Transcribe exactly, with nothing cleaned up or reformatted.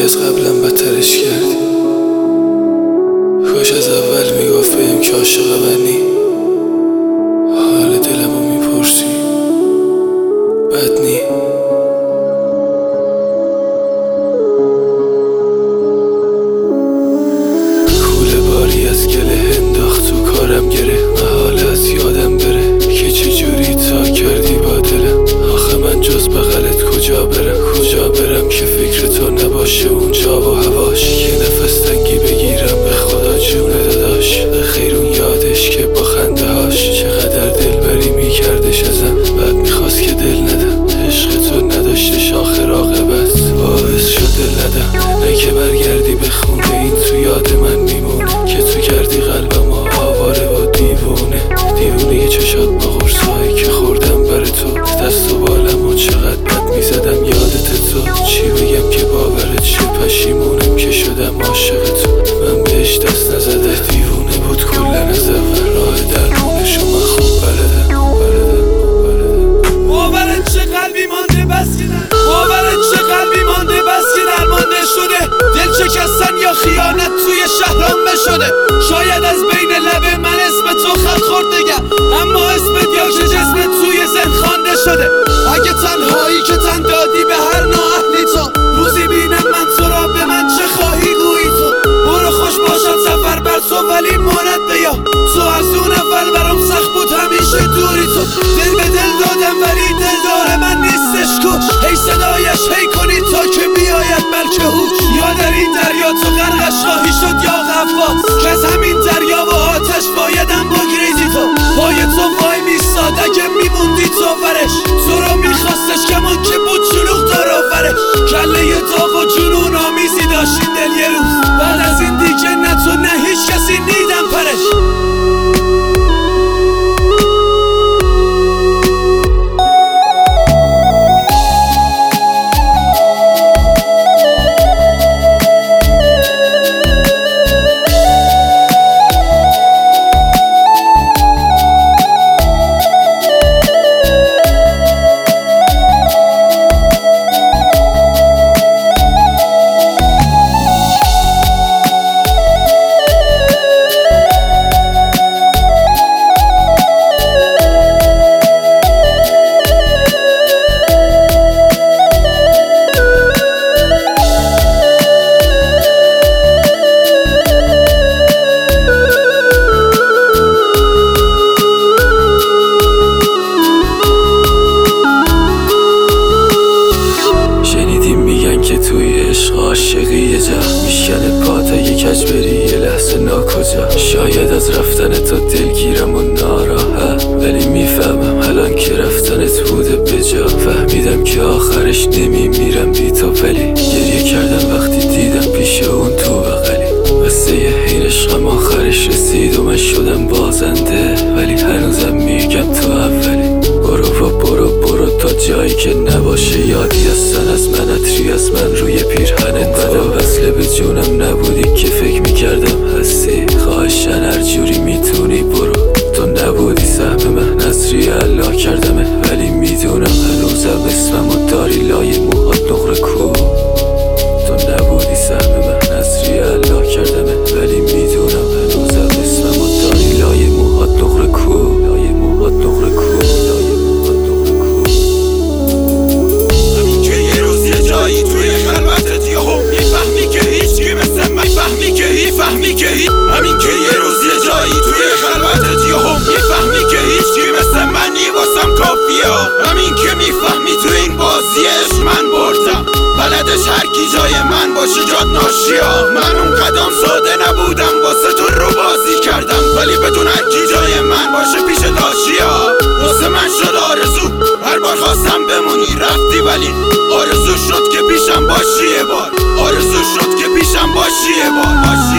از قبلم بدترش کردی. کاش از اول میگفت بهم که عاشق منی. حال دلمو میپرسی بد نی. کوله باری از گله انداخت تو کارم گره. محاله از یادم بره که چجوری تا کردی با دلم. آخه من جز بغلت کجا برم کجا برم که فکر تو نباشه اونجا و هواش. که نفس تنگی بگیرم به خدا جون داداش. به خیر اون یادش که با خنده هاش چقدر دلبری میکردش ازم. بعد میخواست که دل ندم. عشق تو نداشتش آخر عاقبت باعث شد دل ندم. نه که برگردی به خونه این تو یاد من میمونه. که تو کردی قلبم آواره و دیوونه. دیوونه چشات با قرصایی که خوردم بر تو. دست و بالم و چقدر بد میزدم یادت تو. چی بگم که باورت شه پشیمونم که شدم عاشق تو. من بهش دست نزده دیوونه بود کلن از اول. راه درمونشو من خوب بلدم بلدم بلدم. باورت چه قلبی مانده بس که در باورت چه قلبی مانده بس که درمانده شده. دل شکستن یا خیانت توی شهرام بشده. شاید از بین لب من اسم تو خط خوردگم. اما اسمت یا که جسمت توی ذهن خوانده شده. اگه تنهایی که تن دادی به هر نااهلی تو. روزی بینم من تو را به من چه خواهی گویی تو. برو خوش باشد سفر بر تو ولی ماند بیا. تو از اون اول برام سخت بود همیشه دوری تو. دل به دل دادم ولی دل داره من نیستش کش. هی صدایش هی کنی تا که بیاید بلکه هوش. یا در این دریا تو غرقش خواهی شد یا غواص. که از همین دریا و آتش بایدم بگریزی تو. پای تو وای میستاد اگه میموندی تو ورش. تو رو میخواستش کمان که بود شلوغ دار آورش. کله داغ و جنون آمیزی داشتین دل یه روز. بعد از این دیگه نه تو نه هیچ کسی نیدم پرش. شاید از رفتن تو دلگیرم و ناراحت. ولی میفهمم الان که رفتنت بوده به جا. فهمیدم که آخرش نمیمیرم بی تو. ولی گریه کردم وقتی دیدم پیش اون تو بغلی. قصه این عشقم آخرش رسید و من شدم بازنده. ولی هنوزم میگم تو اولی. برو و برو برو تا جایی که نباشه یادی هستن از من. عطری از من روی پیرهنت زدم. وصله به جونم نبودی که فکر میکردم هستی. خواهشن هر جوری میتونی برو. تو نبودی سهم من نظری الله کردمه. ولی میدونم هنوزم اسممو داری لای موهات نقره کو. تو نبودی سهم من نظری الله کردمه. ولی میدونم هنوزم اسممو داری لای موهات نقره کو. لای موهات نقره کو. میفهمی که هیچ همین که یه روز یه جایی توی خلوتت یهو میفهمی که هیچ کی مثل منی واسم کافیه. همین که میفهمی تو این بازی عشق من بردم. بلدش هر کی جای من باشه جات ناشیا. من اون قدم ساده نبودم واسه تو رو بازی کردم. ولی بدون هر کی جای من باشه پیش لاشیا. واسه من شد آرزو هر بار خواستم بمونی رفتی. ولی آرزو شد که پیشم باشی یه بار. آرزو شد که پیشم باشی یه بار.